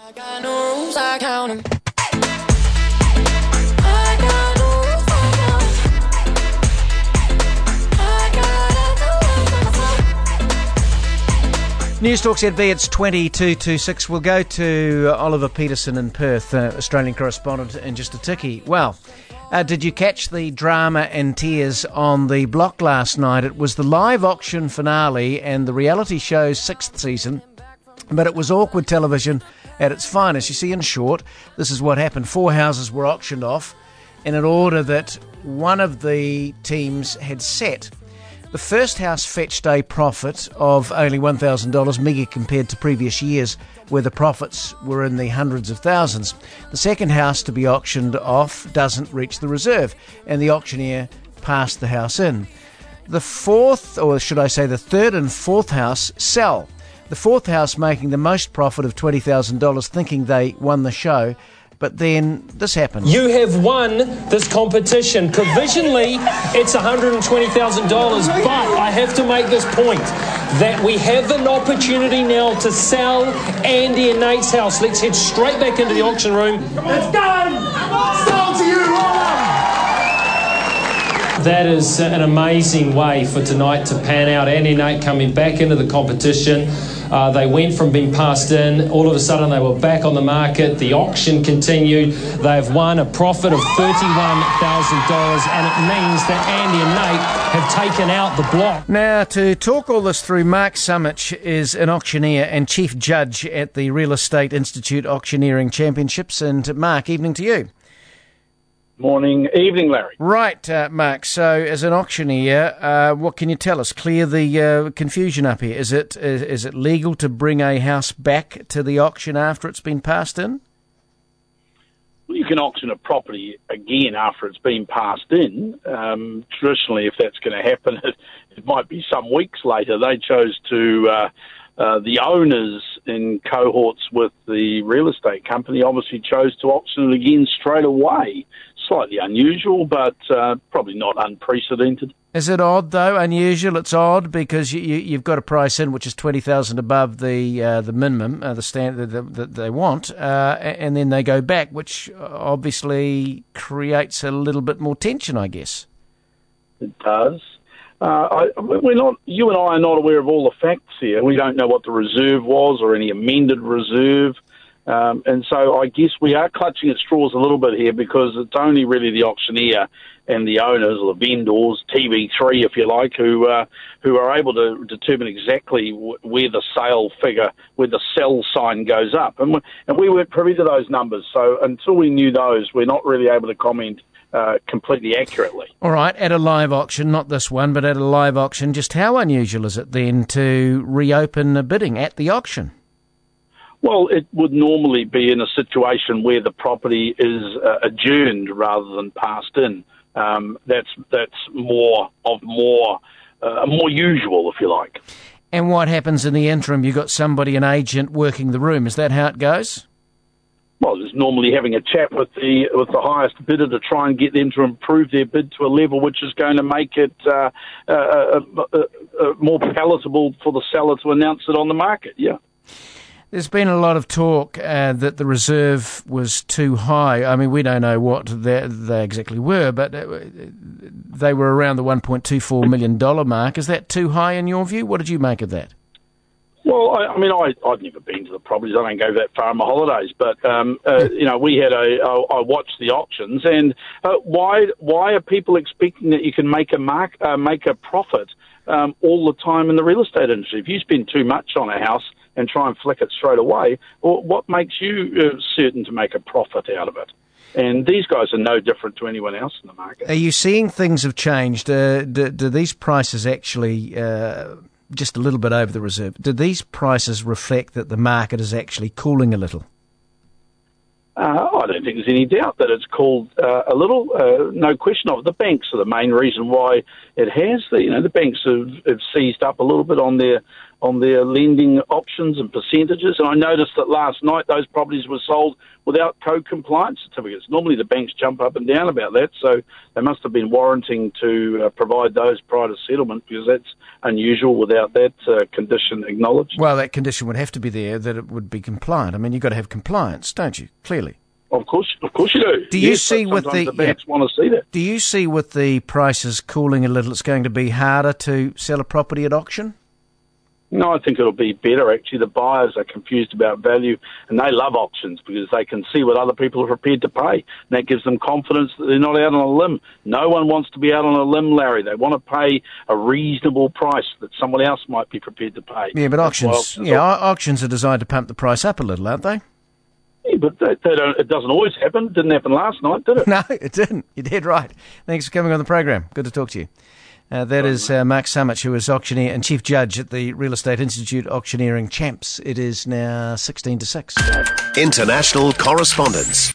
I got no rules, I count 'em. News Talk ZB, it's 22:26. We'll go to Oliver Peterson in Perth, Australian correspondent, in just a tickie. Well, did you catch the drama and tears on the block last night? It was the live auction finale and the reality show's 6th season, but it was awkward television at its finest. You see, in short, this is what happened. 4 houses were auctioned off in an order that one of the teams had set. The first house fetched a profit of only $1,000, meagre compared to previous years where the profits were in the hundreds of thousands. The second house to be auctioned off doesn't reach the reserve, and the auctioneer passed the house in. The fourth, or should I say the third and fourth house, sell. The fourth house making the most profit of $20,000, thinking they won the show. But then this happened. You have won this competition. Provisionally, it's $120,000, but I have to make this point that we have an opportunity now to sell Andy and Nate's house. Let's head straight back into the auction room. It's done! Sold to you, That is an amazing way for tonight to pan out. Andy and Nate coming back into the competition. They went from being passed in, all of a sudden they were back on the market. The auction continued. They've won a profit of $31,000, and it means that Andy and Nate have taken out the block. Now, to talk all this through, Mark Sumich is an auctioneer and chief judge at the Real Estate Institute Auctioneering Championships. And Mark, evening to you. Evening, Larry. Right, Mark. So, as an auctioneer, what can you tell us? Clear the confusion up here. Is it legal to bring a house back to the auction after it's been passed in? Well, you can auction a property again after it's been passed in. Traditionally, if that's going to happen, it might be some weeks later. They chose to. The owners in cohorts with the real estate company obviously chose to auction it again straight away. Slightly unusual, but probably not unprecedented. Is it odd, though? Unusual? It's odd because you've got a price in which is $20,000 above the minimum, the standard that they want, and then they go back, which obviously creates a little bit more tension, I guess. It does. We're not. You and I are not aware of all the facts here. We don't know what the reserve was or any amended reserve. And so I guess we are clutching at straws a little bit here because it's only really the auctioneer and the owners or the vendors, TV3 if you like, who are able to determine exactly where the sale figure, where the sell sign goes up. And we weren't privy to those numbers. So until we knew those, we're not really able to comment completely accurately. All right, at a live auction, not this one, but at a live auction, just how unusual is it then to reopen the bidding at the auction? Well, it would normally be in a situation where the property is adjourned rather than passed in. That's more usual, if you like. And what happens in the interim? You've got somebody, an agent, working the room. Is that how it goes? Well, there's normally having a chat with the highest bidder to try and get them to improve their bid to a level which is going to make it more palatable for the seller to announce it on the market. Yeah. There's been a lot of talk that the reserve was too high. I mean, we don't know what they exactly were, but they were around the $1.24 million mark. Is that too high in your view? What did you make of that? Well, I've never been to the properties. I don't go that far on my holidays, but we had I watched the auctions, and why are people expecting that you can make a profit all the time in the real estate industry? If you spend too much on a house and try and flick it straight away, well, what makes you certain to make a profit out of it? And these guys are no different to anyone else in the market. Are you seeing things have changed? Do these prices actually, just a little bit over the reserve, do these prices reflect that the market is actually cooling a little? I don't think there's any doubt that it's cooled a little. No question of it. The banks are the main reason why it has. The banks have seized up a little bit on their on their lending options and percentages. And I noticed that last night those properties were sold without co-compliance certificates. Normally the banks jump up and down about that, so they must have been warranting to provide those prior to settlement, because that's unusual without that condition acknowledged. Well, that condition would have to be there, that it would be compliant. I mean, you've got to have compliance, don't you? Clearly. Of course you do. Do you see with the banks want to see that? Do you see with the prices cooling a little, it's going to be harder to sell a property at auction? No, I think it'll be better, actually. The buyers are confused about value, and they love auctions because they can see what other people are prepared to pay, and that gives them confidence that they're not out on a limb. No one wants to be out on a limb, Larry. They want to pay a reasonable price that someone else might be prepared to pay. Yeah, but auctions are designed to pump the price up a little, aren't they? Yeah, but they don't, it doesn't always happen. It didn't happen last night, did it? No, it didn't. You're dead right. Thanks for coming on the program. Good to talk to you. That is Mark Sumich, who is auctioneer and chief judge at the Real Estate Institute Auctioneering Champs. It is now 16 to 6. International correspondence.